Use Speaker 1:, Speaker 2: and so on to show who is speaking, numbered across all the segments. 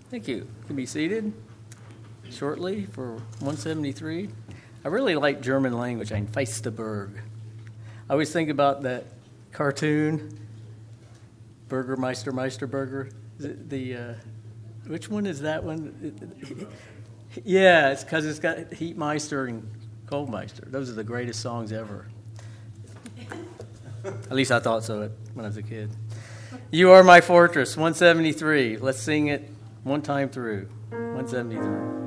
Speaker 1: Thank you. You can be seated shortly for 173. I really like German language. Ein Feisteberg. I always think about that cartoon, Burgermeister, Meisterburger. Which one is that one? Yeah, it's because it's got Heatmeister and Coldmeister. Those are the greatest songs ever. At least I thought so when I was a kid. You Are My Fortress, 173. Let's sing it one time through. 173.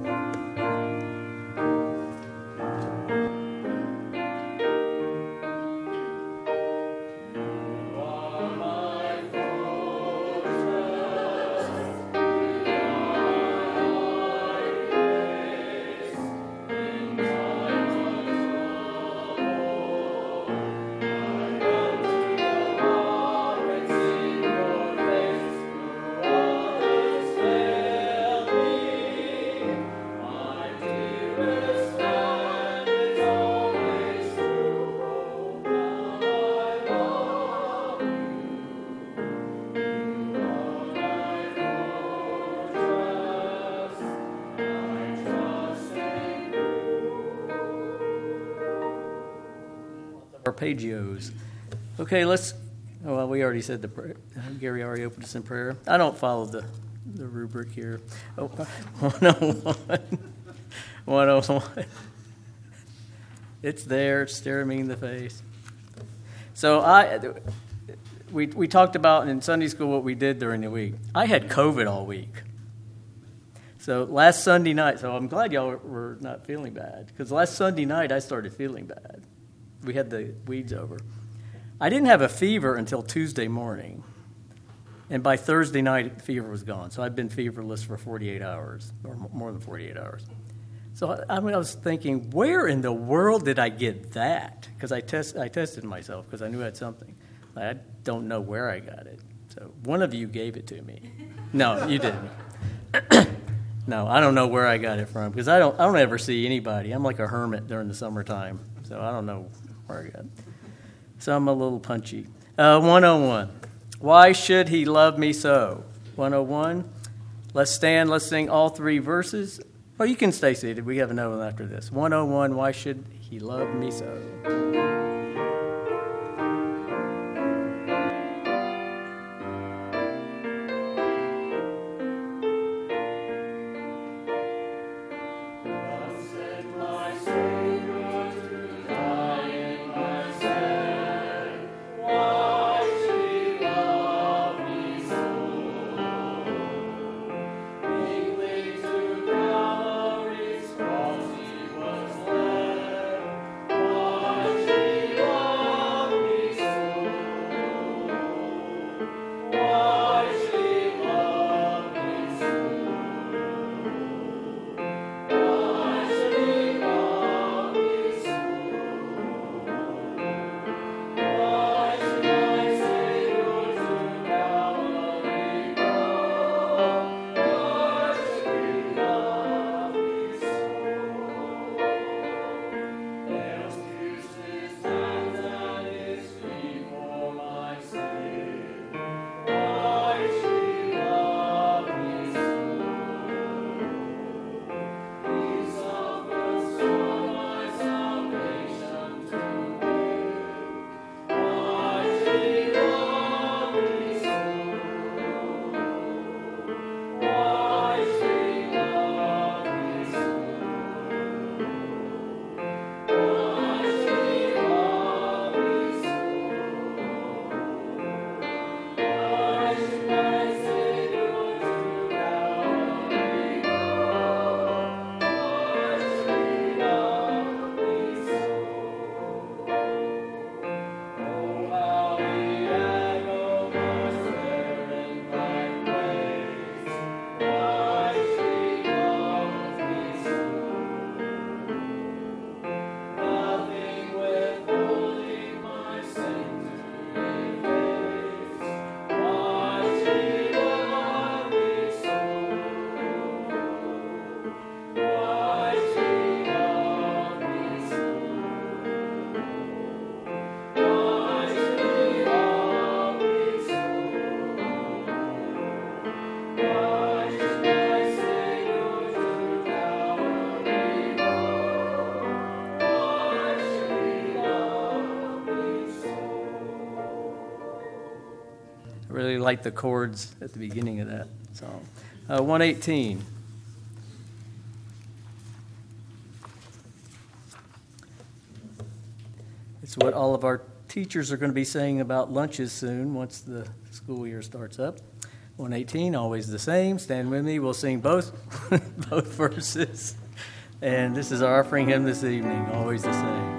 Speaker 1: Arpeggios. Okay, well, we already said the prayer. Gary already opened us in prayer. I don't follow the rubric here. 101. 101. It's there. It's staring me in the face. So we talked about in Sunday school what we did during the week. I had COVID all week. So last Sunday night, so I'm glad y'all were not feeling bad, because last Sunday night I started feeling bad. We had the weeds over. I didn't have a fever until Tuesday morning. And by Thursday night, the fever was gone. So I'd been feverless for 48 hours, or more than 48 hours. So I was thinking, where in the world did I get that? Because I tested myself because I knew I had something. I don't know where I got it. So one of you gave it to me. No, you didn't. No, I don't know where I got it from, because I don't ever see anybody. I'm like a hermit during the summertime, so I don't know where I got it. So I'm a little punchy. 101. Why should he love me so? 101. Let's stand. Let's sing all three verses. Oh, you can stay seated. We have another one after this. 101. Why should he love me so? like the chords at the beginning of that song. 118. It's what all of our teachers are going to be saying about lunches soon once the school year starts up. 118, always the same. Stand with me. We'll sing both verses. And this is our offering hymn this evening, always the same.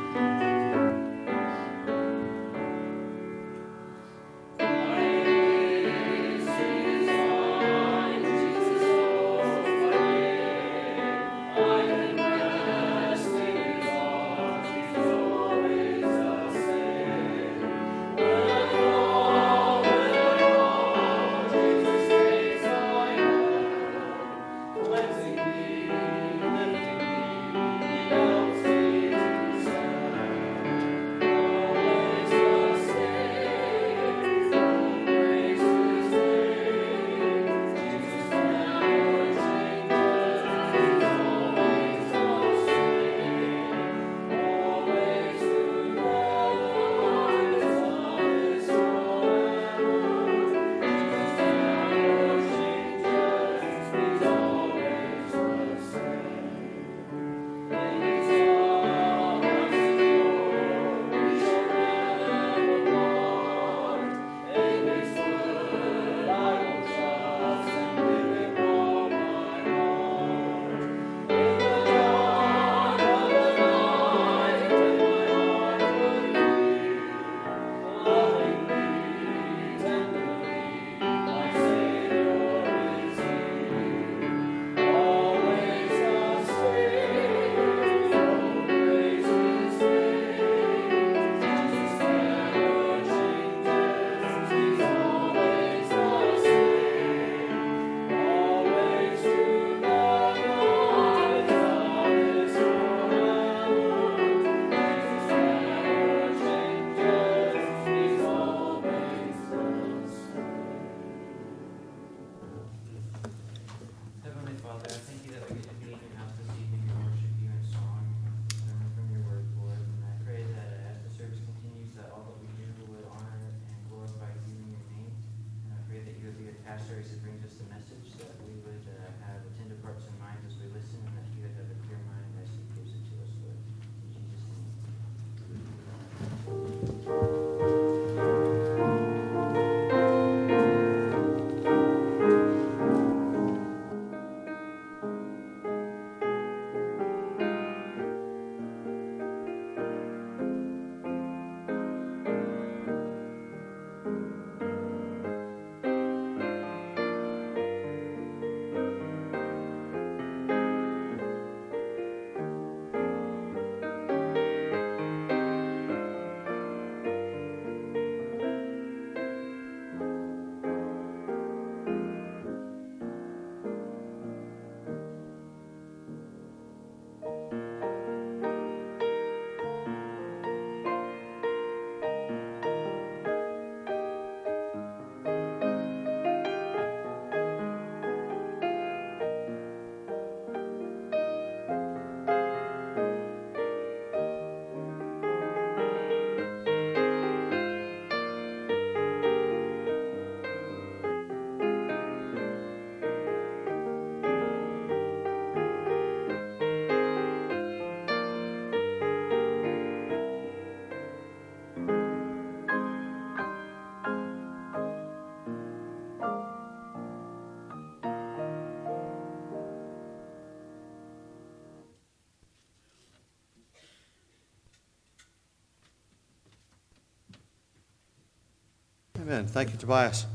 Speaker 2: Amen. Thank you, Tobias.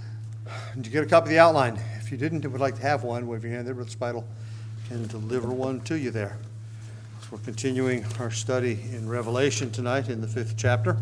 Speaker 2: Did you get a copy of the outline? If you didn't and would like to have one, wave your hand there. Brother Speidel can deliver one to you there. So we're continuing our study in Revelation tonight in the 5th chapter.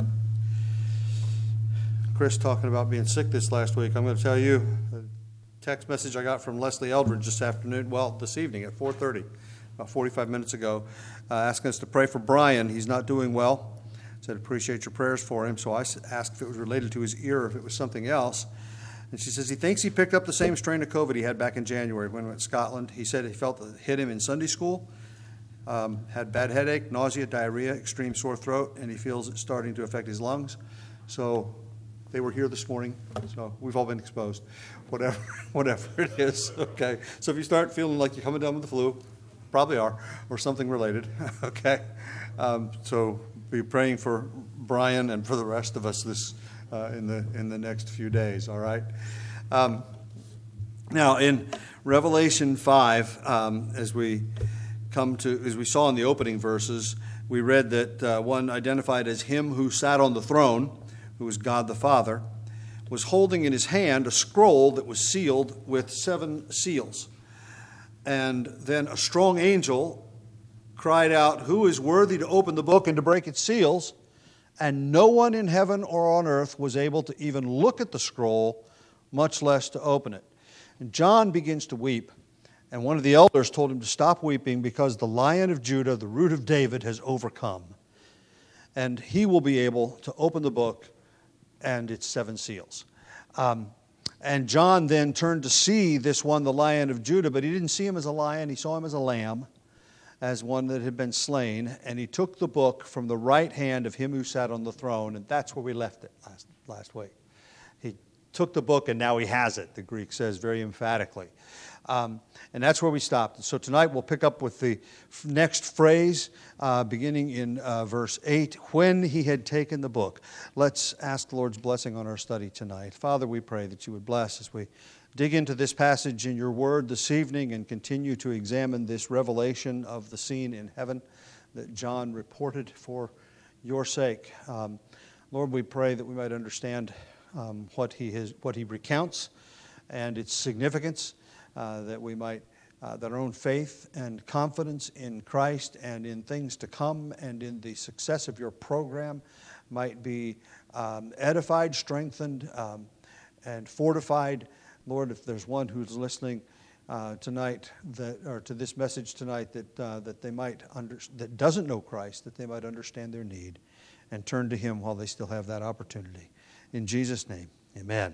Speaker 2: Chris talking about being sick this last week. I'm going to tell you a text message I got from Leslie Eldridge this evening at 4:30, about 45 minutes ago, asking us to pray for Brian. He's not doing well. Said, appreciate your prayers for him. So I asked if it was related to his ear or if it was something else. And she says he thinks he picked up the same strain of COVID he had back in January when he went to Scotland. He said he felt it hit him in Sunday school, had bad headache, nausea, diarrhea, extreme sore throat, and he feels it's starting to affect his lungs. So They were here this morning, so we've all been exposed. Whatever it is, okay? So if you start feeling like you're coming down with the flu, probably are, or something related, okay? So be praying for Brian and for the rest of us this in the next few days, all right? Now, in Revelation 5, as we saw in the opening verses, we read that one identified as him who sat on the throne, who is God the Father, was holding in his hand a scroll that was sealed with 7 seals. And then a strong angel cried out, "Who is worthy to open the book and to break its seals?" And no one in heaven or on earth was able to even look at the scroll, much less to open it. And John begins to weep. And one of the elders told him to stop weeping because the Lion of Judah, the Root of David, has overcome. And he will be able to open the book and its 7 seals. And John then turned to see this one, the Lion of Judah, but he didn't see him as a lion. He saw him as a lamb, as one that had been slain. And he took the book from the right hand of him who sat on the throne. And that's where we left it last week. He took the book and now he has it, the Greek says very emphatically. And that's where we stopped. And so tonight we'll pick up with the next phrase, beginning in verse 8, when he had taken the book. Let's ask the Lord's blessing on our study tonight. Father, we pray that you would bless as we dig into this passage in your word this evening and continue to examine this revelation of the scene in heaven that John reported for your sake. Lord, we pray that we might understand what he recounts and its significance, that we might, that our own faith and confidence in Christ and in things to come and in the success of your program might be edified, strengthened, and fortified. Lord, if there's one who's listening tonight, or to this message tonight, that they might that doesn't know Christ, that they might understand their need and turn to Him while they still have that opportunity. In Jesus' name, amen.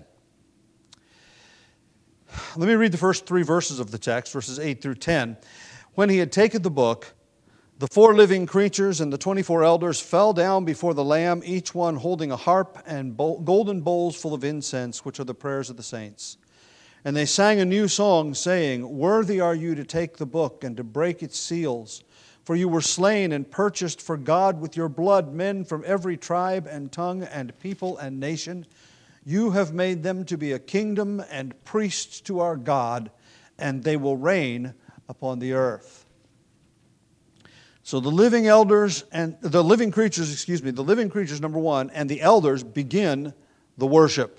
Speaker 2: Let me read the first 3 verses of the text, verses 8 through 10. When he had taken the book, the 4 living creatures and the 24 elders fell down before the Lamb, each one holding a harp and golden bowls full of incense, which are the prayers of the saints. And they sang a new song, saying, "Worthy are you to take the book and to break its seals. For you were slain and purchased for God with your blood men from every tribe and tongue and people and nation. You have made them to be a kingdom and priests to our God, and they will reign upon the earth." So the living creatures, number 1, and the elders begin the worship.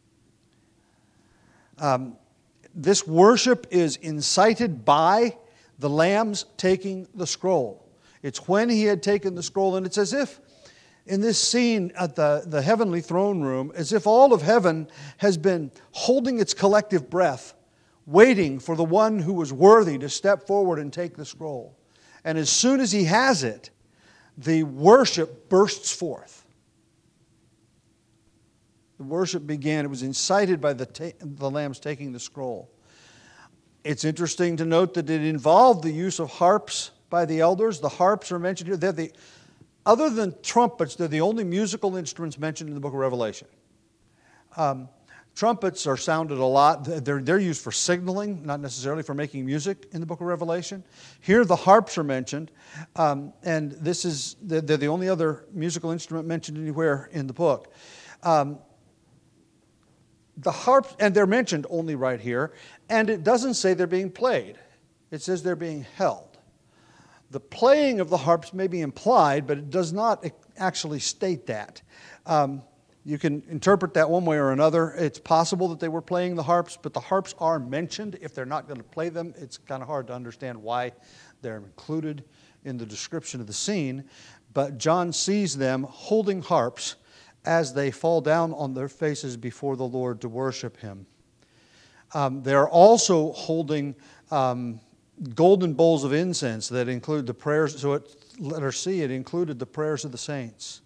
Speaker 2: This worship is incited by the Lamb's taking the scroll. It's when he had taken the scroll, and it's as if in this scene at the heavenly throne room, as if all of heaven has been holding its collective breath, waiting for the one who was worthy to step forward and take the scroll. And as soon as he has it, the worship bursts forth. The worship began. It was incited by the Lamb's taking the scroll. It's interesting to note that it involved the use of harps by the elders. The harps are mentioned here. Other than trumpets, they're the only musical instruments mentioned in the book of Revelation. Trumpets are sounded a lot. They're used for signaling, not necessarily for making music in the book of Revelation. Here the harps are mentioned, and they're the only other musical instrument mentioned anywhere in the book. The harps, and they're mentioned only right here, and it doesn't say they're being played. It says they're being held. The playing of the harps may be implied, but it does not actually state that. You can interpret that one way or another. It's possible that they were playing the harps, but the harps are mentioned. If they're not going to play them, it's kind of hard to understand why they're included in the description of the scene. But John sees them holding harps as they fall down on their faces before the Lord to worship Him. They're also holding golden bowls of incense that include the prayers. So letter C, it included the prayers of the saints.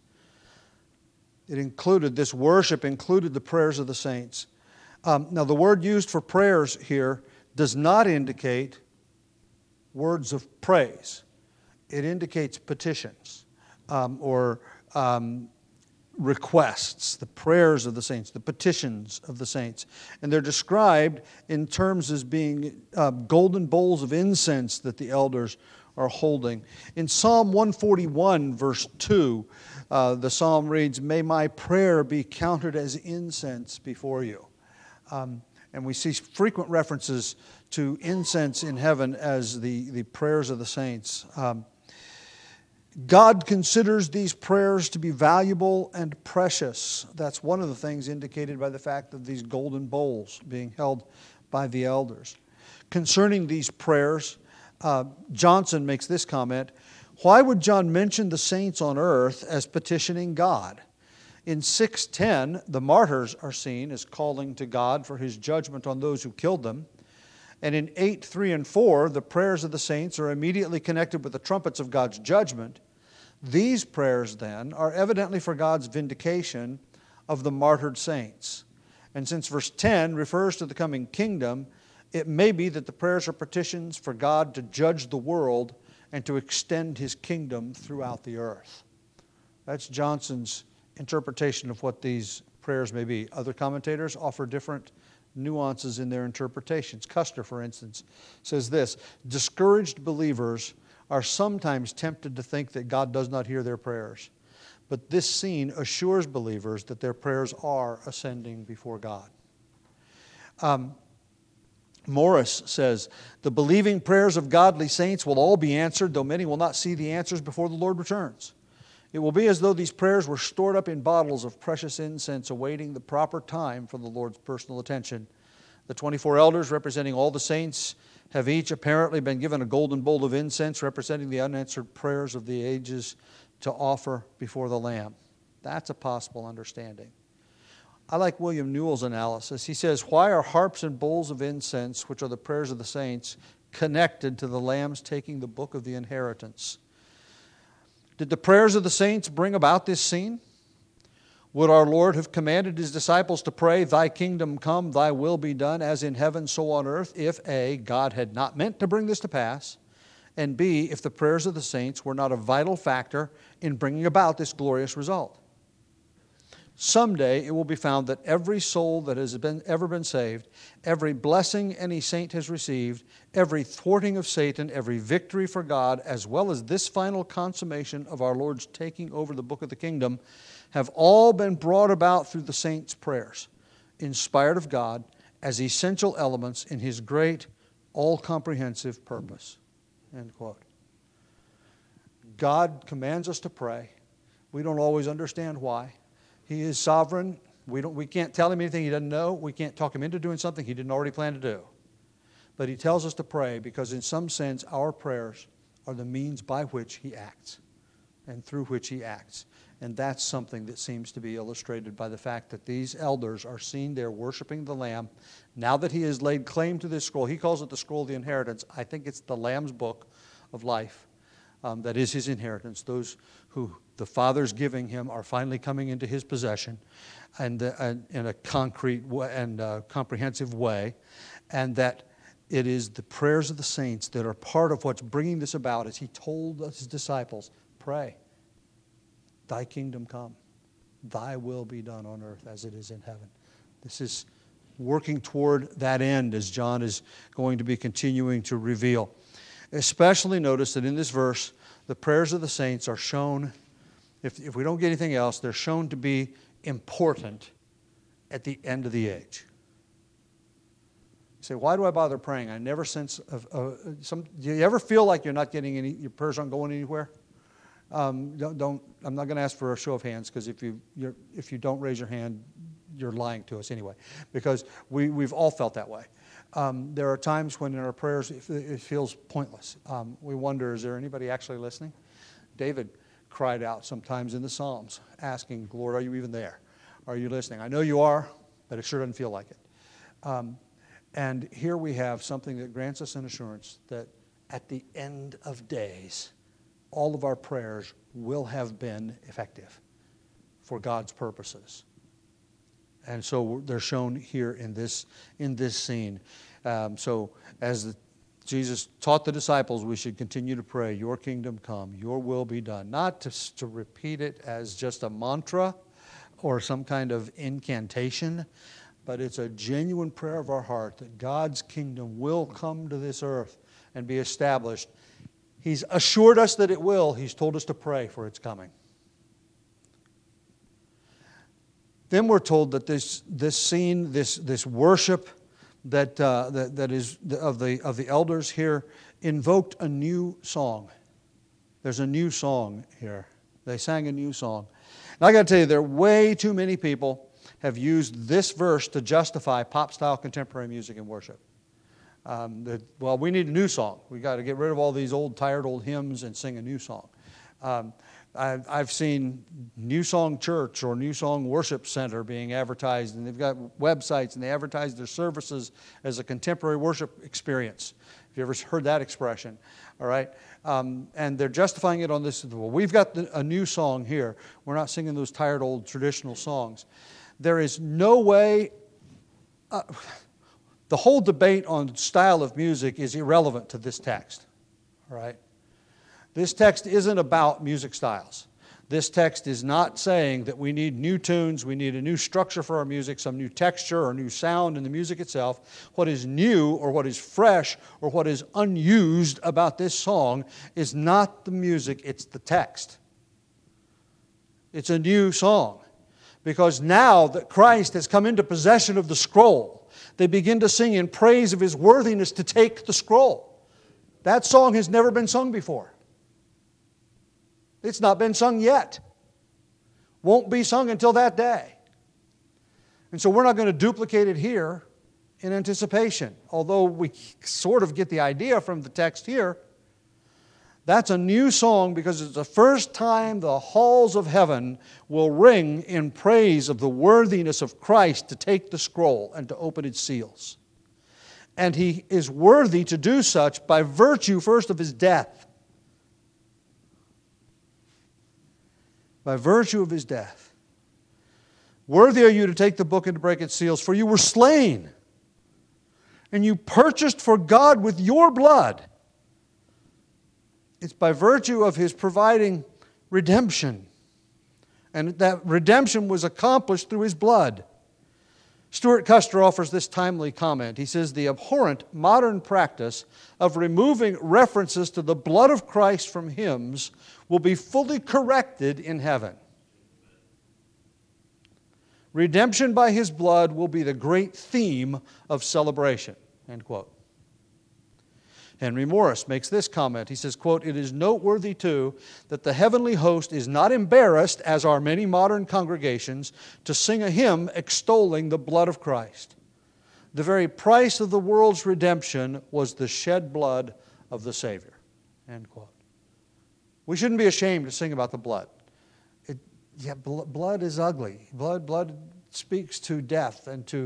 Speaker 2: This worship included the prayers of the saints. Now the word used for prayers here does not indicate words of praise. It indicates petitions or requests, the prayers of the saints, the petitions of the saints. And they're described in terms as being golden bowls of incense that the elders are holding. In Psalm 141, verse 2, the psalm reads, "May my prayer be counted as incense before you." And we see frequent references to incense in heaven as the prayers of the saints. God considers these prayers to be valuable and precious. That's one of the things indicated by the fact of these golden bowls being held by the elders. Concerning these prayers, Johnson makes this comment: "Why would John mention the saints on earth as petitioning God? In 6:10, the martyrs are seen as calling to God for his judgment on those who killed them. And in 8:3 and 4, the prayers of the saints are immediately connected with the trumpets of God's judgment. These prayers, then, are evidently for God's vindication of the martyred saints. And since verse 10 refers to the coming kingdom, it may be that the prayers are petitions for God to judge the world and to extend his kingdom throughout the earth." That's Johnson's interpretation of what these prayers may be. Other commentators offer different nuances in their interpretations. Custer, for instance, says this: "Discouraged believers are sometimes tempted to think that God does not hear their prayers. But this scene assures believers that their prayers are ascending before God." Morris says, "The believing prayers of godly saints will all be answered, though many will not see the answers before the Lord returns. It will be as though these prayers were stored up in bottles of precious incense awaiting the proper time for the Lord's personal attention. The 24 elders representing all the saints have each apparently been given a golden bowl of incense representing the unanswered prayers of the ages to offer before the Lamb." That's a possible understanding. I like William Newell's analysis. He says, "Why are harps and bowls of incense, which are the prayers of the saints, connected to the Lamb's taking the book of the inheritance? Did the prayers of the saints bring about this scene? Would our Lord have commanded his disciples to pray, 'Thy kingdom come, thy will be done, as in heaven, so on earth,' if A, God had not meant to bring this to pass, and B, if the prayers of the saints were not a vital factor in bringing about this glorious result? Someday it will be found that every soul that has ever been saved, every blessing any saint has received, every thwarting of Satan, every victory for God, as well as this final consummation of our Lord's taking over the book of the kingdom, have all been brought about through the saints' prayers, inspired of God as essential elements in his great, all-comprehensive purpose." End quote. God commands us to pray. We don't always understand why. He is sovereign. We can't tell him anything he doesn't know. We can't talk him into doing something he didn't already plan to do. But he tells us to pray because in some sense our prayers are the means by which he acts and through which he acts. And that's something that seems to be illustrated by the fact that these elders are seen there worshiping the Lamb. Now that he has laid claim to this scroll, he calls it the scroll of the inheritance. I think it's the Lamb's book of life. That is his inheritance. Those who the Father's giving him are finally coming into his possession and in a concrete and comprehensive way. And that it is the prayers of the saints that are part of what's bringing this about. As he told his disciples, pray, "Thy kingdom come, thy will be done on earth as it is in heaven." This is working toward that end as John is going to be continuing to reveal. Especially notice that in this verse, the prayers of the saints are shown, if we don't get anything else, they're shown to be important at the end of the age. You say, why do I bother praying? I never sense do you ever feel like you're not getting your prayers aren't going anywhere? I'm not going to ask for a show of hands, because if you don't raise your hand, you're lying to us anyway, because we've all felt that way. There are times when in our prayers it feels pointless. We wonder, is there anybody actually listening? David cried out sometimes in the Psalms, asking, "Lord, are you even there? Are you listening? I know you are, but it sure doesn't feel like it." And here we have something that grants us an assurance that at the end of days, all of our prayers will have been effective for God's purposes. And so they're shown here in this scene. So as Jesus taught the disciples, we should continue to pray, "Your kingdom come, your will be done." Not to repeat it as just a mantra, or some kind of incantation, but it's a genuine prayer of our heart that God's kingdom will come to this earth and be established. He's assured us that it will. He's told us to pray for its coming. Then we're told that this scene, this worship that is of the elders here, invoked a new song. There's a new song here. They sang a new song. And I got to tell you, there are way too many people have used this verse to justify pop-style contemporary music and worship. We need a new song. We got to get rid of all these tired old hymns and sing a new song. I've seen New Song Church or New Song Worship Center being advertised, and they've got websites, and they advertise their services as a contemporary worship experience. Have you ever heard that expression? All right. And they're justifying it on this. Well, we've got a new song here. We're not singing those tired old traditional songs. There is no way. The whole debate on style of music is irrelevant to this text. All right. This text isn't about music styles. This text is not saying that we need new tunes, we need a new structure for our music, some new texture or new sound in the music itself. What is new or what is fresh or what is unused about this song is not the music, it's the text. It's a new song. Because now that Christ has come into possession of the scroll, they begin to sing in praise of His worthiness to take the scroll. That song has never been sung before. It's not been sung yet. Won't be sung until that day. And so we're not going to duplicate it here in anticipation. Although we sort of get the idea from the text here. That's a new song because it's the first time the halls of heaven will ring in praise of the worthiness of Christ to take the scroll and to open its seals. And He is worthy to do such by virtue first of His death. By virtue of His death. Worthy are you to take the book and to break its seals, for you were slain, and you purchased for God with your blood. It's by virtue of His providing redemption. And that redemption was accomplished through His blood. Stuart Custer offers this timely comment. He says, the abhorrent modern practice of removing references to the blood of Christ from hymns will be fully corrected in heaven. Redemption by His blood will be the great theme of celebration. End quote. Henry Morris makes this comment. He says, quote, it is noteworthy, too, that the heavenly host is not embarrassed, as are many modern congregations, to sing a hymn extolling the blood of Christ. The very price of the world's redemption was the shed blood of the Savior. End quote. We shouldn't be ashamed to sing about the blood. Blood is ugly. Blood speaks to death and to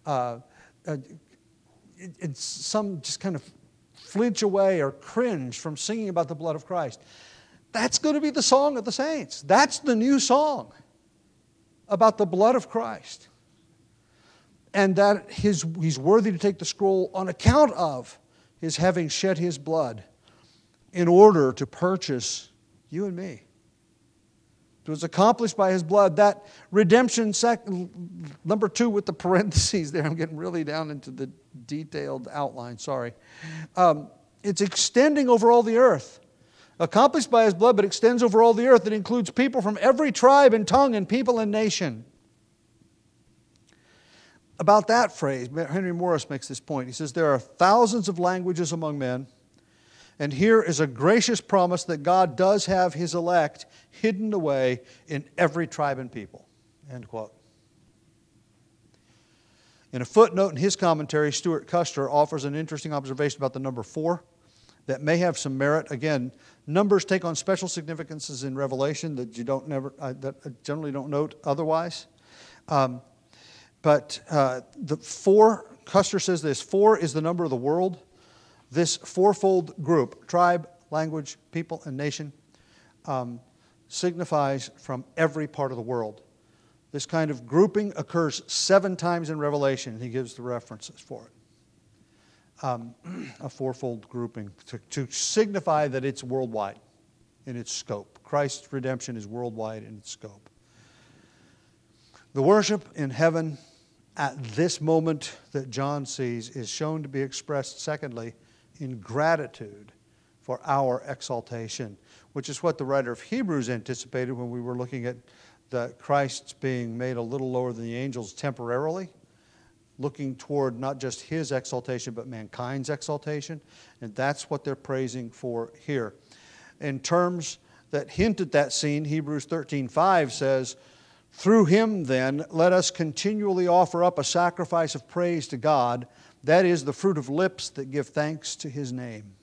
Speaker 2: some just kind of flinch away or cringe from singing about the blood of Christ. That's going to be the song of the saints. That's the new song about the blood of Christ. And that He's worthy to take the scroll on account of His having shed His blood in order to purchase you and me. It was accomplished by His blood. That redemption, number 2 with the parentheses there. I'm getting really down into the detailed outline, sorry. It's extending over all the earth. Accomplished by His blood, but extends over all the earth. It includes people from every tribe and tongue and people and nation. About that phrase, Henry Morris makes this point. He says, there are thousands of languages among men, and here is a gracious promise that God does have His elect hidden away in every tribe and people. End quote. In a footnote in his commentary, Stuart Custer offers an interesting observation about the number 4 that may have some merit. Again, numbers take on special significances in Revelation that that generally don't note otherwise. But the 4, Custer says this, 4 is the number of the world. This fourfold group, tribe, language, people, and nation, signifies from every part of the world. This kind of grouping occurs 7 times in Revelation. He gives the references for it. A fourfold grouping to signify that it's worldwide in its scope. Christ's redemption is worldwide in its scope. The worship in heaven at this moment that John sees is shown to be expressed, secondly, in gratitude for our exaltation, which is what the writer of Hebrews anticipated when we were looking at the Christ being made a little lower than the angels temporarily, looking toward not just his exaltation but mankind's exaltation. And that's what they're praising for here. In terms that hint at that scene, Hebrews 13:5 says, "Through him, then, let us continually offer up a sacrifice of praise to God, that is the fruit of lips that give thanks to his name."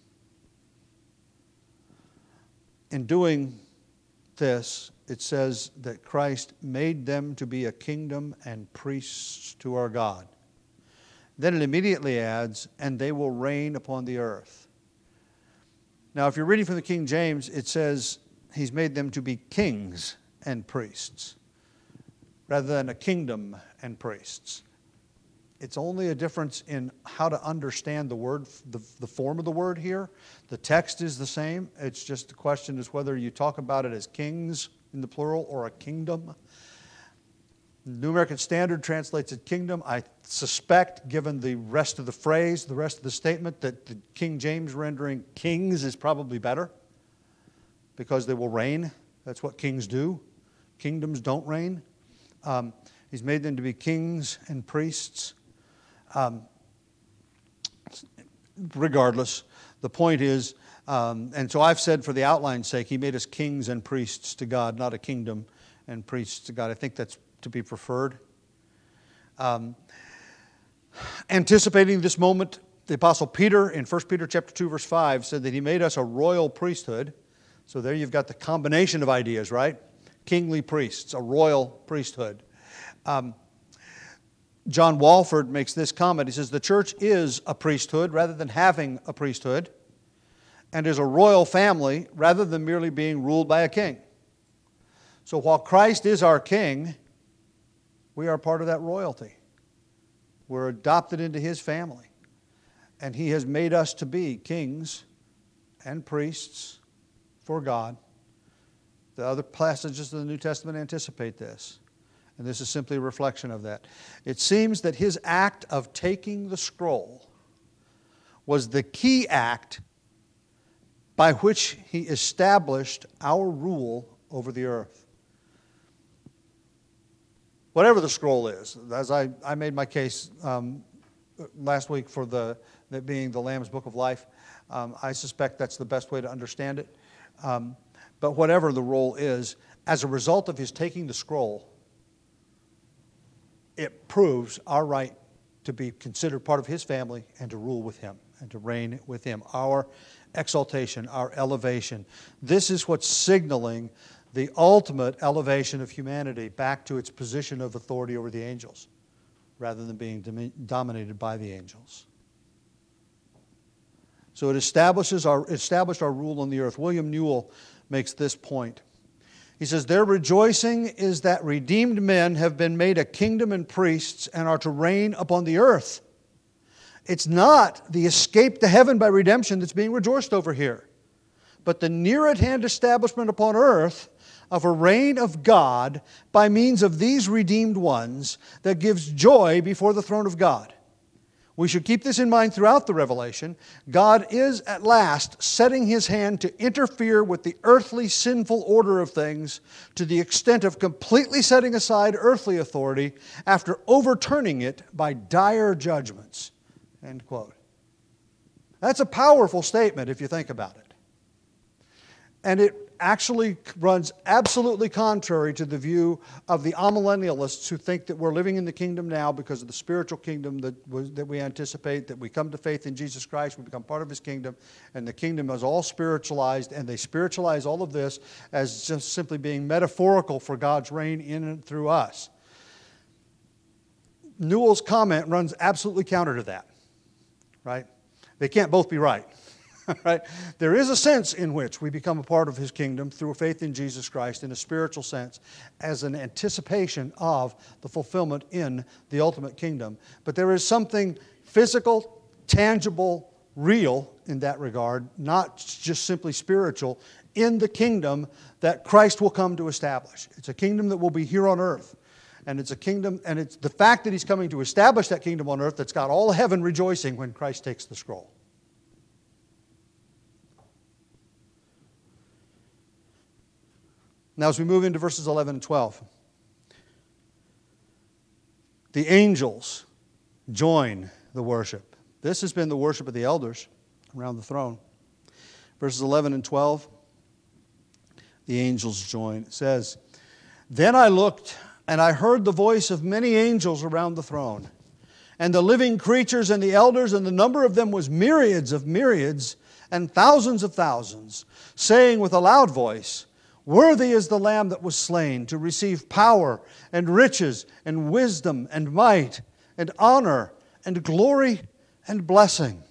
Speaker 2: In doing this, it says that Christ made them to be a kingdom and priests to our God. Then it immediately adds, "and they will reign upon the earth." Now, if you're reading from the King James, it says he's made them to be kings and priests, rather than a kingdom and priests. It's only a difference in how to understand the word, the form of the word here. The text is the same. It's just the question is whether you talk about it as kings in the plural or a kingdom. The New American Standard translates it kingdom. I suspect, given the rest of the phrase, the rest of the statement, that the King James rendering kings is probably better because they will reign. That's what kings do. Kingdoms don't reign. He's made them to be kings and priests. Regardless, the point is, and so I've said for the outline's sake, he made us kings and priests to God, not a kingdom and priests to God. I think that's to be preferred. Anticipating this moment, the Apostle Peter in 1 Peter chapter 2, verse 5 said that he made us a royal priesthood. So there you've got the combination of ideas, right? Kingly priests, a royal priesthood. John Walford makes this comment. He says, the church is a priesthood rather than having a priesthood, and is a royal family rather than merely being ruled by a king. So while Christ is our king, we are part of that royalty. We're adopted into his family, and he has made us to be kings and priests for God. The other passages of the New Testament anticipate this. And this is simply a reflection of that. It seems that his act of taking the scroll was the key act by which he established our rule over the earth. Whatever the scroll is, as I made my case last week for that being the Lamb's Book of Life, I suspect that's the best way to understand it. But whatever the role is, as a result of his taking the scroll, it proves our right to be considered part of his family and to rule with him and to reign with him. Our exaltation, our elevation. This is what's signaling the ultimate elevation of humanity back to its position of authority over the angels, rather than being dominated by the angels. So it established our rule on the earth. William Newell makes this point. He says, their rejoicing is that redeemed men have been made a kingdom and priests and are to reign upon the earth. It's not the escape to heaven by redemption that's being rejoiced over here, but the near-at-hand establishment upon earth of a reign of God by means of these redeemed ones that gives joy before the throne of God. We should keep this in mind throughout the Revelation. God is at last setting his hand to interfere with the earthly sinful order of things to the extent of completely setting aside earthly authority after overturning it by dire judgments. End quote. That's a powerful statement if you think about it. And it actually runs absolutely contrary to the view of the amillennialists who think that we're living in the kingdom now because of the spiritual kingdom that we anticipate, that we come to faith in Jesus Christ, we become part of his kingdom, and the kingdom is all spiritualized, and they spiritualize all of this as just simply being metaphorical for God's reign in and through us. Newell's comment runs absolutely counter to that, right? They can't both be right. Right? There is a sense in which we become a part of his kingdom through faith in Jesus Christ in a spiritual sense as an anticipation of the fulfillment in the ultimate kingdom. But there is something physical, tangible, real in that regard, not just simply spiritual, in the kingdom that Christ will come to establish. It's a kingdom that will be here on earth. And it's a kingdom, and it's the fact that he's coming to establish that kingdom on earth that's got all heaven rejoicing when Christ takes the scroll. Now, as we move into verses 11 and 12, the angels join the worship. This has been the worship of the elders around the throne. Verses 11 and 12, the angels join. It says, "Then I looked, and I heard the voice of many angels around the throne, and the living creatures and the elders, and the number of them was myriads of myriads and thousands of thousands, saying with a loud voice, 'Worthy is the Lamb that was slain to receive power and riches and wisdom and might and honor and glory and blessing.'"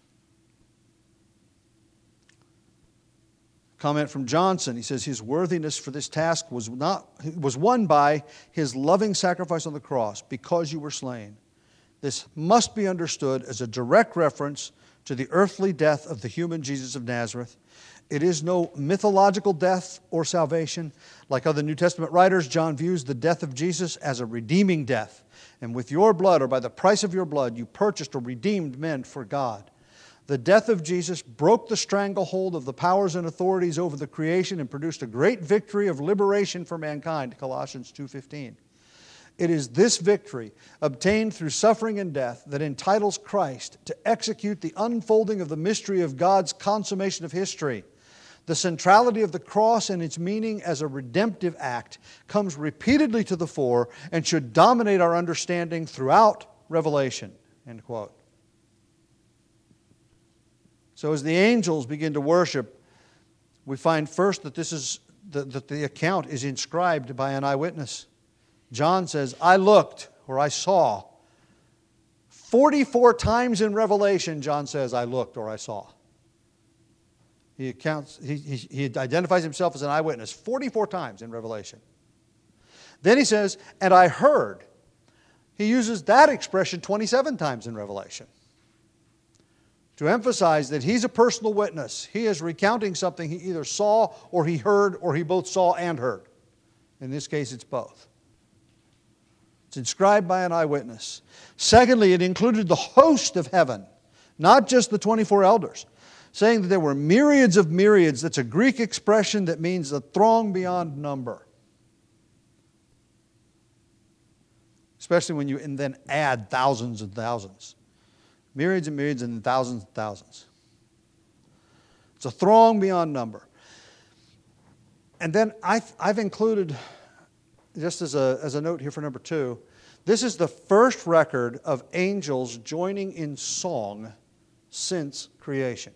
Speaker 2: Comment from Johnson. He says his worthiness for this task was won by his loving sacrifice on the cross, because you were slain. This must be understood as a direct reference to the earthly death of the human Jesus of Nazareth. It is no mythological death or salvation. Like other New Testament writers, John views the death of Jesus as a redeeming death. And with your blood, or by the price of your blood, you purchased or redeemed men for God. The death of Jesus broke the stranglehold of the powers and authorities over the creation and produced a great victory of liberation for mankind, Colossians 2:15. It is this victory, obtained through suffering and death, that entitles Christ to execute the unfolding of the mystery of God's consummation of history. The centrality of the cross and its meaning as a redemptive act comes repeatedly to the fore and should dominate our understanding throughout Revelation. End quote. So as the angels begin to worship, we find first that that the account is inscribed by an eyewitness. John says, "I looked," or "I saw." 44 times in Revelation, John says, "I looked," or "I saw." He identifies himself as an eyewitness 44 times in Revelation. Then he says, "And I heard." He uses that expression 27 times in Revelation to emphasize that he's a personal witness. He is recounting something he either saw or he heard, or he both saw and heard. In this case, it's both. It's inscribed by an eyewitness. Secondly, it included the host of heaven, not just the 24 elders, saying that there were myriads of myriads. That's a Greek expression that means a throng beyond number. Especially when you then add thousands and thousands. Myriads and myriads and thousands and thousands. It's a throng beyond number. And then I've included, just as a note here for number 2, this is the first record of angels joining in song since creation.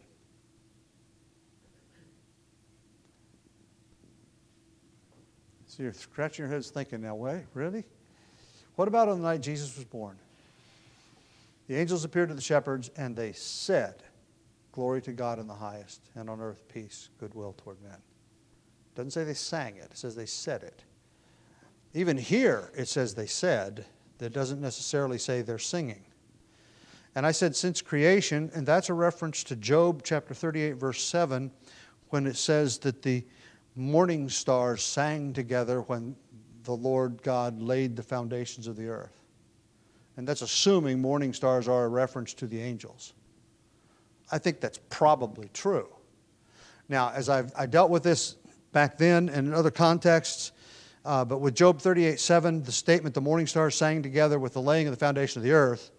Speaker 2: So you're scratching your heads thinking, now wait, really? What about on the night Jesus was born? The angels appeared to the shepherds, and they said, "Glory to God in the highest, and on earth peace, goodwill toward men." It doesn't say they sang it. It says they said it. Even here, it says they said. That doesn't necessarily say they're singing. And I said since creation, and that's a reference to Job chapter 38, verse 7, when it says that the morning stars sang together when the Lord God laid the foundations of the earth. And that's assuming morning stars are a reference to the angels. I think that's probably true. Now, as I dealt with this back then and in other contexts, but with Job 38:7, the statement, "The morning stars sang together with the laying of the foundation of the earth,"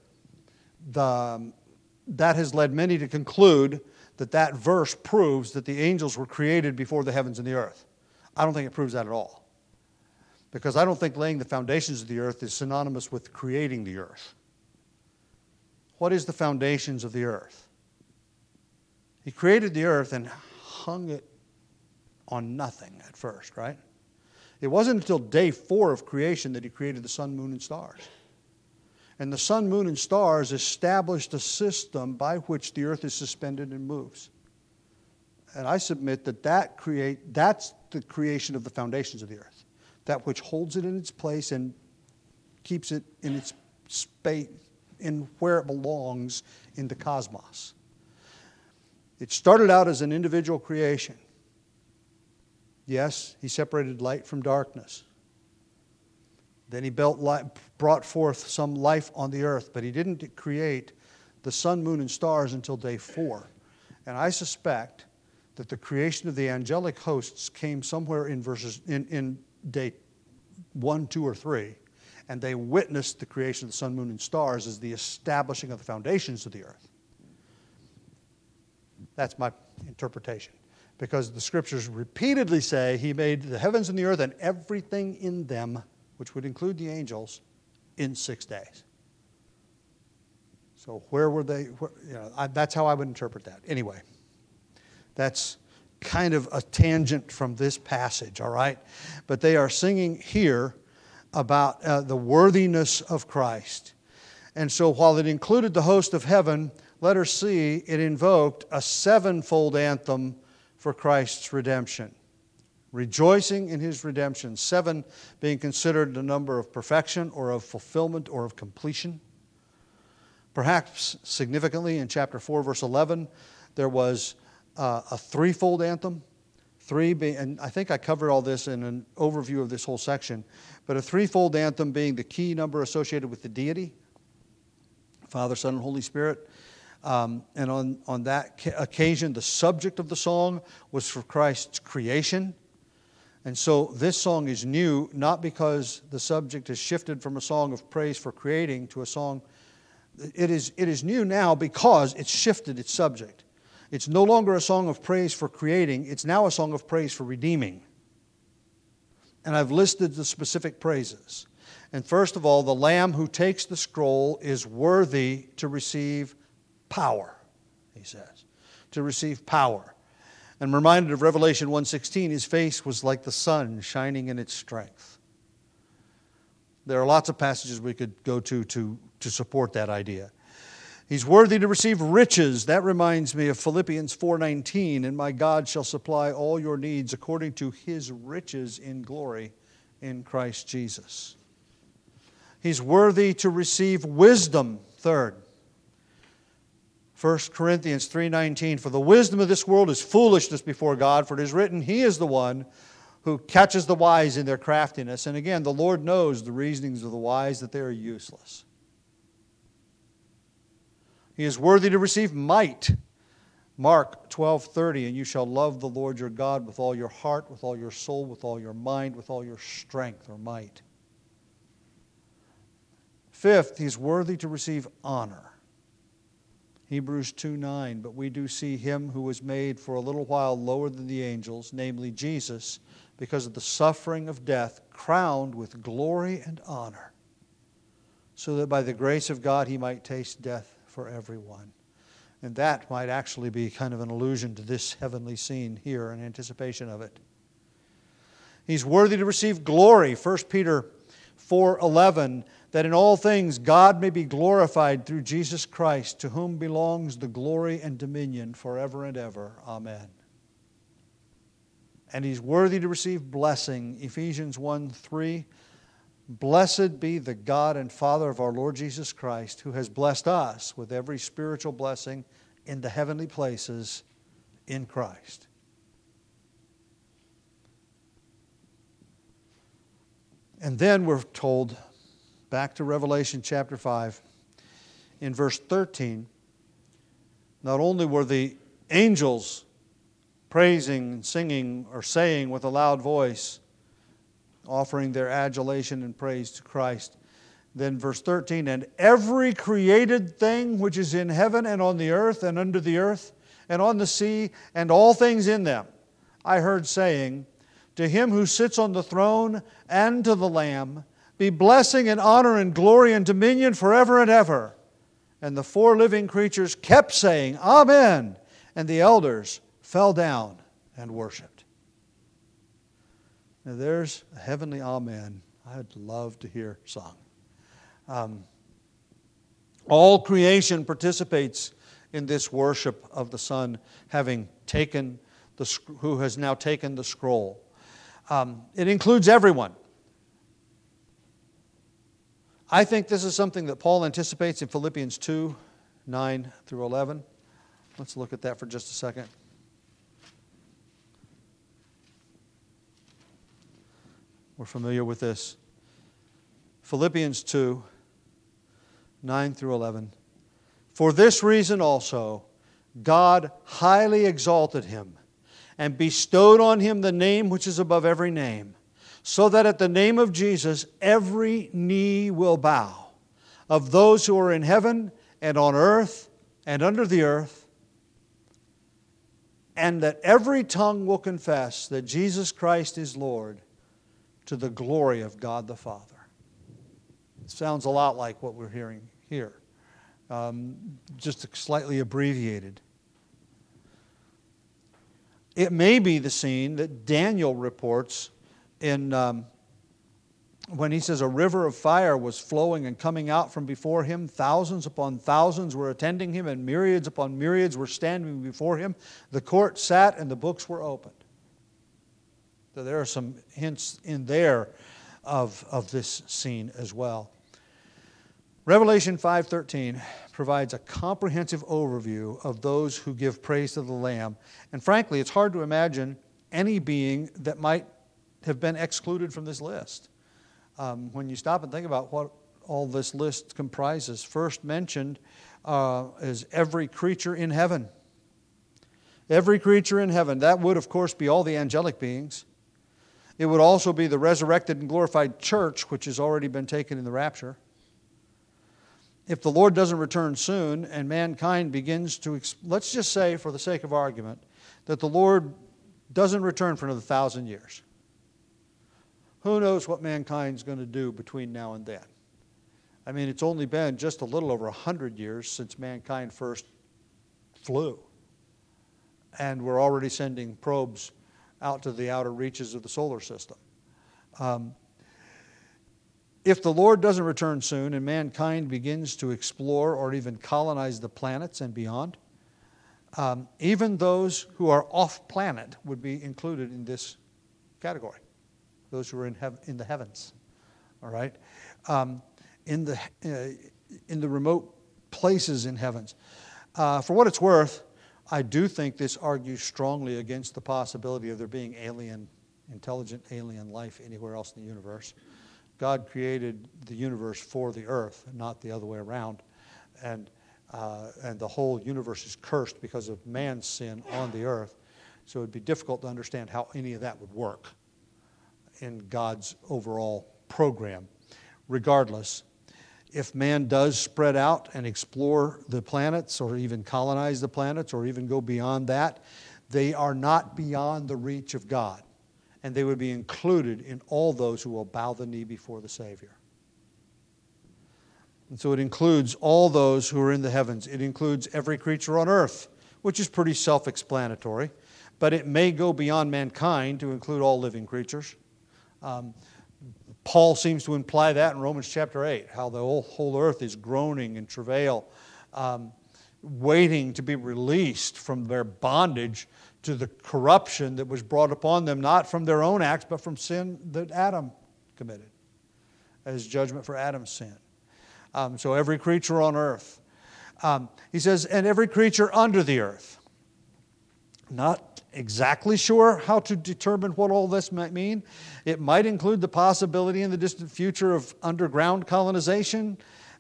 Speaker 2: that has led many to conclude that verse proves that the angels were created before the heavens and the earth. I don't think it proves that at all. Because I don't think laying the foundations of the earth is synonymous with creating the earth. What is the foundations of the earth? He created the earth and hung it on nothing at first, right? It wasn't until day 4 of creation that he created the sun, moon, and stars. And the sun, moon, and stars established a system by which the earth is suspended and moves. And I submit that's the creation of the foundations of the earth. That which holds it in its place and keeps it in its space, in where it belongs in the cosmos. It started out as an individual creation. Yes, he separated light from darkness. Then he brought forth some life on the earth, but he didn't create the sun, moon, and stars until day 4. And I suspect that the creation of the angelic hosts came somewhere in day 1, 2, or 3, and they witnessed the creation of the sun, moon, and stars as the establishing of the foundations of the earth. That's my interpretation. Because the scriptures repeatedly say he made the heavens and the earth and everything in them, which would include the angels, in 6 days. So where were they? That's how I would interpret that. Anyway, that's kind of a tangent from this passage, all right? But they are singing here about the worthiness of Christ. And so while it included the host of heaven, letter C, it invoked a 7-fold anthem for Christ's redemption. Rejoicing in his redemption, 7 being considered the number of perfection or of fulfillment or of completion. Perhaps significantly in chapter 4, verse 11, there was a 3-fold anthem. 3 being, and I think I covered all this in an overview of this whole section, but a 3-fold anthem being the key number associated with the deity, Father, Son, and Holy Spirit. And on that occasion, the subject of the song was for Christ's creation. And so this song is new, not because the subject has shifted from a song of praise for creating to a song. It is new now because it's shifted its subject. It's no longer a song of praise for creating. It's now a song of praise for redeeming. And I've listed the specific praises. And first of all, the Lamb who takes the scroll is worthy to receive power, he says, to receive power. And reminded of Revelation 1:16, his face was like the sun shining in its strength. There are lots of passages we could go to support that idea. He's worthy to receive riches. That reminds me of Philippians 4:19, and my God shall supply all your needs according to his riches in glory in Christ Jesus. He's worthy to receive wisdom, third. 1 Corinthians 3:19, for the wisdom of this world is foolishness before God, for it is written, he is the one who catches the wise in their craftiness. And again, the Lord knows the reasonings of the wise, that they are useless. He is worthy to receive might. Mark 12:30, and you shall love the Lord your God with all your heart, with all your soul, with all your mind, with all your strength or might. Fifth, he's worthy to receive honor. Hebrews 2:9, but we do see him who was made for a little while lower than the angels, namely Jesus, because of the suffering of death, crowned with glory and honor, so that by the grace of God he might taste death for everyone. And that might actually be kind of an allusion to this heavenly scene here in anticipation of it. He's worthy to receive glory. 1 Peter 4:11, that in all things God may be glorified through Jesus Christ, to whom belongs the glory and dominion forever and ever. Amen. And he's worthy to receive blessing. Ephesians 1:3, blessed be the God and Father of our Lord Jesus Christ, who has blessed us with every spiritual blessing in the heavenly places in Christ. And then we're told, back to Revelation chapter 5, in verse 13, not only were the angels praising and singing or saying with a loud voice, offering their adulation and praise to Christ, then verse 13, and every created thing which is in heaven and on the earth and under the earth and on the sea and all things in them, I heard saying, to him who sits on the throne and to the Lamb be blessing and honor and glory and dominion forever and ever. And the 4 living creatures kept saying, Amen. And the elders fell down and worshiped. Now there's a heavenly amen I'd love to hear sung. All creation participates in this worship of the Son, having taken who has now taken the scroll. It includes everyone. I think this is something that Paul anticipates in Philippians 2:9 through 11. Let's look at that for just a second. We're familiar with this. Philippians 2, 9 through 11. For this reason also, God highly exalted him and bestowed on him the name which is above every name, so that at the name of Jesus every knee will bow, of those who are in heaven and on earth and under the earth, and that every tongue will confess that Jesus Christ is Lord, to the glory of God the Father. It sounds a lot like what we're hearing here, just slightly abbreviated. It may be the scene that Daniel reports in when he says a river of fire was flowing and coming out from before him. Thousands upon thousands were attending him, and myriads upon myriads were standing before him. The court sat and the books were opened. So there are some hints in there of this scene as well. Revelation 5:13 provides a comprehensive overview of those who give praise to the Lamb. And frankly, it's hard to imagine any being that might have been excluded from this list. When you stop and think about what all this list comprises, first mentioned is every creature in heaven. Every creature in heaven. That would, of course, be all the angelic beings. It would also be the resurrected and glorified church, which has already been taken in the rapture. If the Lord doesn't return soon and mankind begins to, let's just say for the sake of argument, that the Lord doesn't return for another 1,000 years. Who knows what mankind's going to do between now and then? I mean, it's only been just a little over 100 years since mankind first flew. And we're already sending probes out to the outer reaches of the solar system. If the Lord doesn't return soon and mankind begins to explore or even colonize the planets and beyond, even those who are off-planet would be included in this category. Those who are in the heavens, all right? In the remote places in heavens. For what it's worth, I do think this argues strongly against the possibility of there being intelligent alien life anywhere else in the universe. God created the universe for the earth, not the other way around. And the whole universe is cursed because of man's sin on the earth. So it would be difficult to understand how any of that would work in God's overall program. Regardless, if man does spread out and explore the planets or even colonize the planets or even go beyond that, they are not beyond the reach of God. And they would be included in all those who will bow the knee before the Savior. And so it includes all those who are in the heavens. It includes every creature on earth, which is pretty self-explanatory. But it may go beyond mankind to include all living creatures. Paul seems to imply that in Romans chapter 8, how the whole earth is groaning in travail, waiting to be released from their bondage to the corruption that was brought upon them, not from their own acts, but from sin that Adam committed as judgment for Adam's sin. So every creature on earth. He says, and every creature under the earth. Not exactly sure how to determine what all this might mean. It might include the possibility in the distant future of underground colonization,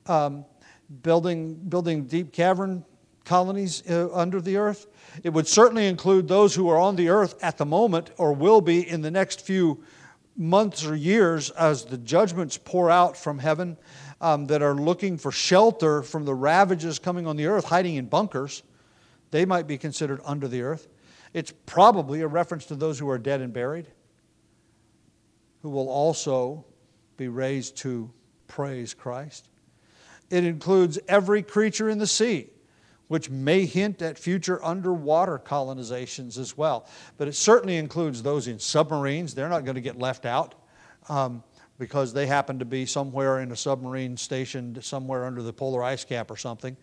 Speaker 2: building deep cavern colonies under the earth. It would certainly include those who are on the earth at the moment or will be in the next few months or years as the judgments pour out from heaven that are looking for shelter from the ravages coming on the earth, hiding in bunkers. They might be considered under the earth. It's probably a reference to those who are dead and buried, who will also be raised to praise Christ. It includes every creature in the sea, which may hint at future underwater colonizations as well. But it certainly includes those in submarines. They're not going to get left out because they happen to be somewhere in a submarine stationed somewhere under the polar ice cap or something.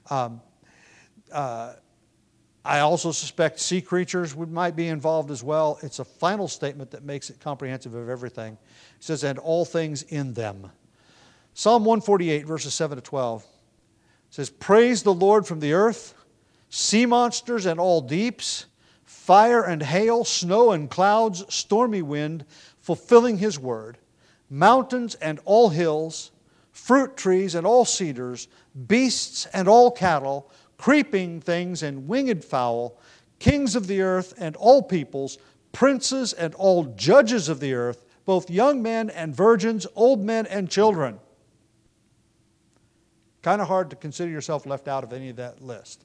Speaker 2: I also suspect sea creatures might be involved as well. It's a final statement that makes it comprehensive of everything. It says, and all things in them. Psalm 148, verses 7 to 12 says, praise the Lord from the earth, sea monsters and all deeps, fire and hail, snow and clouds, stormy wind, fulfilling his word. mountains and all hills, fruit trees and all cedars, beasts and all cattle, creeping things and winged fowl, kings of the earth and all peoples, princes and all judges of the earth, both young men and virgins, old men and children. Kind of hard to consider yourself left out of any of that list.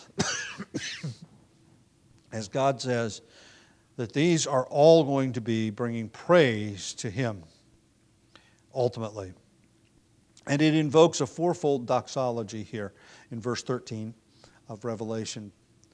Speaker 2: As God says that these are all going to be bringing praise to Him, ultimately. And it invokes a fourfold doxology here in verse 13 of Revelation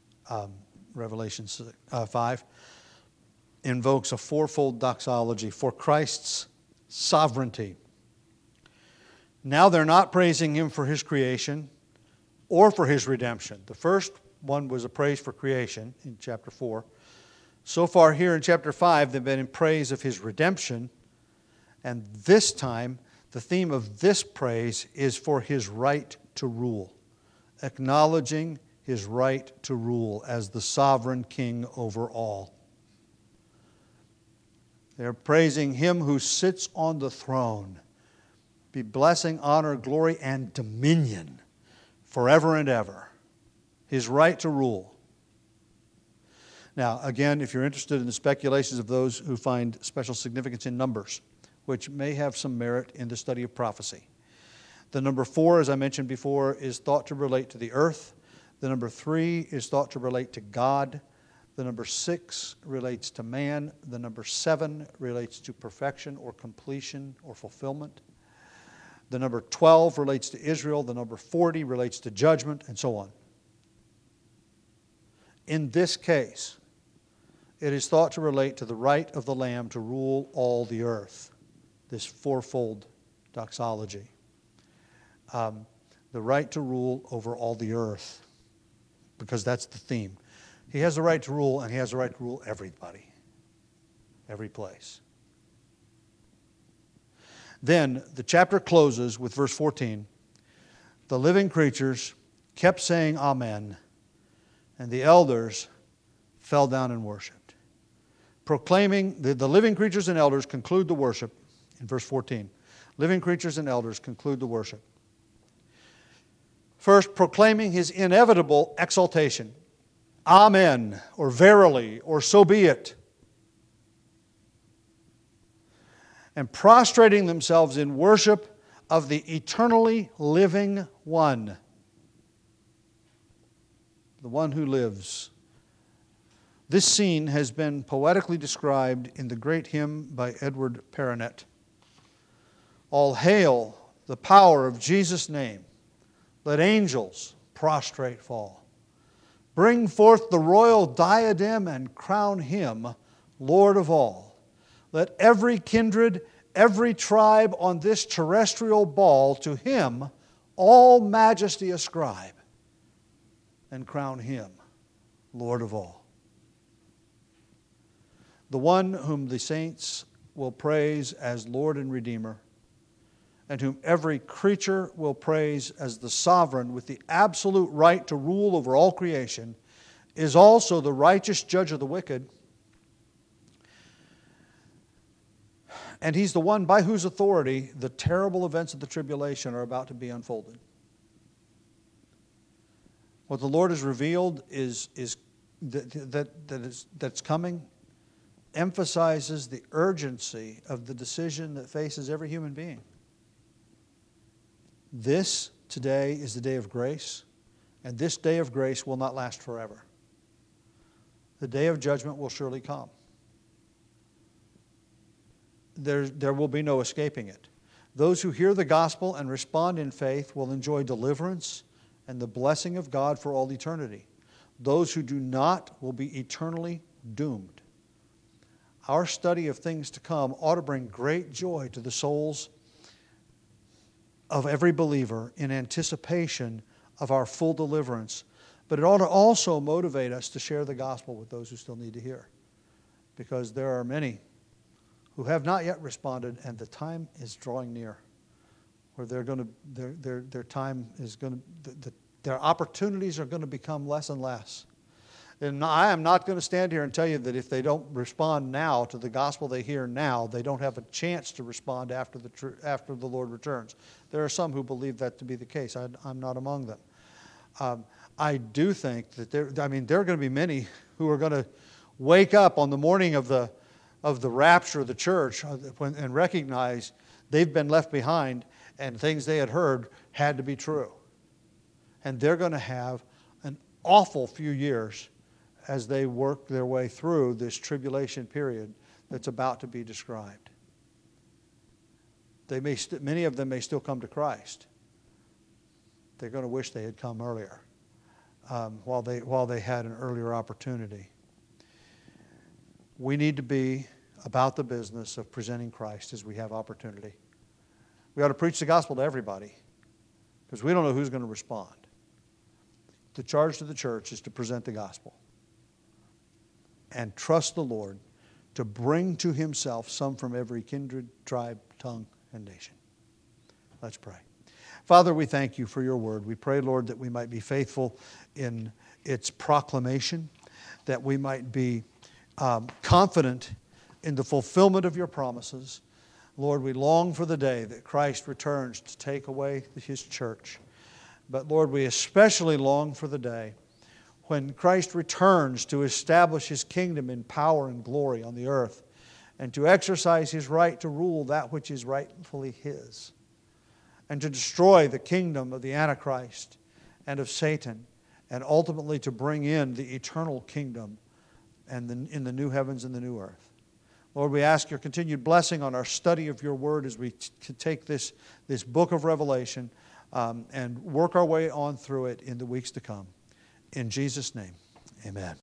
Speaker 2: 5. Invokes a fourfold doxology for Christ's sovereignty. Now they're not praising Him for His creation or for His redemption. The first one was a praise for creation in chapter 4. So far here in chapter 5, they've been in praise of His redemption. And this time, the theme of this praise is for His right to rule, acknowledging His right to rule as the sovereign King over all. They're praising Him who sits on the throne, be blessing, honor, glory, and dominion forever and ever. His right to rule. Now, again, if you're interested in the speculations of those who find special significance in numbers, which may have some merit in the study of prophecy. The number 4, as I mentioned before, is thought to relate to the earth. The number 3 is thought to relate to God. The number 6 relates to man. The number 7 relates to perfection or completion or fulfillment. The number 12 relates to Israel. The number 40 relates to judgment, and so on. In this case, it is thought to relate to the right of the Lamb to rule all the earth. This fourfold doxology. The right to rule over all the earth, because that's the theme. He has the right to rule, and He has the right to rule everybody, every place. Then the chapter closes with verse 14. The living creatures kept saying Amen, and the elders fell down and worshipped. Proclaiming, the living creatures and elders conclude the worship in verse 14. Living creatures and elders conclude the worship. First, proclaiming His inevitable exaltation. Amen, or verily, or so be it. And prostrating themselves in worship of the eternally living one. The one who lives. This scene has been poetically described in the great hymn by Edward Perronet. All hail the power of Jesus' name. Let angels prostrate fall. Bring forth the royal diadem and crown Him Lord of all. Let every kindred, every tribe on this terrestrial ball to Him all majesty ascribe and crown Him Lord of all. The one whom the saints will praise as Lord and Redeemer, and whom every creature will praise as the sovereign with the absolute right to rule over all creation, is also the righteous judge of the wicked. And He's the one by whose authority the terrible events of the tribulation are about to be unfolded. What the Lord has revealed that's coming emphasizes the urgency of the decision that faces every human being. This today is the day of grace, and this day of grace will not last forever. The day of judgment will surely come. There will be no escaping it. Those who hear the gospel and respond in faith will enjoy deliverance and the blessing of God for all eternity. Those who do not will be eternally doomed. Our study of things to come ought to bring great joy to the souls of every believer in anticipation of our full deliverance. But it ought to also motivate us to share the gospel with those who still need to hear. Because there are many who have not yet responded, and the time is drawing near where their time is going to, their opportunities are going to become less and less. And I am not going to stand here and tell you that if they don't respond now to the gospel they hear now, they don't have a chance to respond after the Lord returns. There are some who believe that to be the case. I'm not among them. I do think that there are going to be many who are going to wake up on the morning of the rapture of the church and recognize they've been left behind and things they had heard had to be true. And they're going to have an awful few years as they work their way through this tribulation period that's about to be described. Many of them may still come to Christ. They're going to wish they had come earlier, while they had an earlier opportunity. We need to be about the business of presenting Christ as we have opportunity. We ought to preach the gospel to everybody because we don't know who's going to respond. The charge to the church is to present the gospel and trust the Lord to bring to Himself some from every kindred, tribe, tongue, and nation. Let's pray. Father, we thank You for Your word. We pray, Lord, that we might be faithful in its proclamation, that we might be confident in the fulfillment of Your promises. Lord, we long for the day that Christ returns to take away His church. But Lord, we especially long for the day when Christ returns to establish His kingdom in power and glory on the earth and to exercise His right to rule that which is rightfully His and to destroy the kingdom of the Antichrist and of Satan and ultimately to bring in the eternal kingdom and in the new heavens and the new earth. Lord, we ask Your continued blessing on our study of Your word as we take this book of Revelation and work our way on through it in the weeks to come. In Jesus' name, amen.